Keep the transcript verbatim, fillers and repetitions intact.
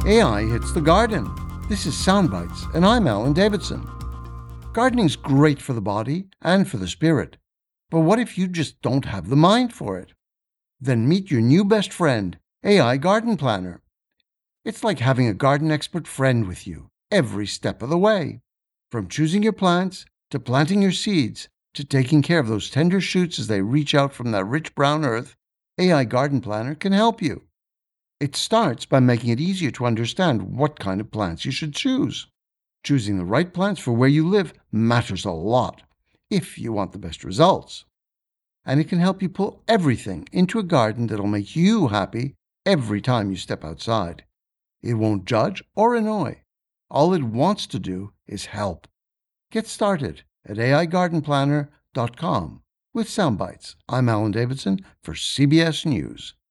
A I hits the garden. This is Soundbites, and I'm Alan Davidson. Gardening's great for the body and for the spirit, but what if you just don't have the mind for it? Then meet your new best friend, A I Garden Planner. It's like having a garden expert friend with you every step of the way. From choosing your plants, to planting your seeds, to taking care of those tender shoots as they reach out from that rich brown earth, A I Garden Planner can help you. It starts by making it easier to understand what kind of plants you should choose. Choosing the right plants for where you live matters a lot, if you want the best results. And it can help you pull everything into a garden that'll make you happy every time you step outside. It won't judge or annoy. All it wants to do is help. Get started at A I garden planner dot com with Soundbites. I'm Alan Davidson for C B S News.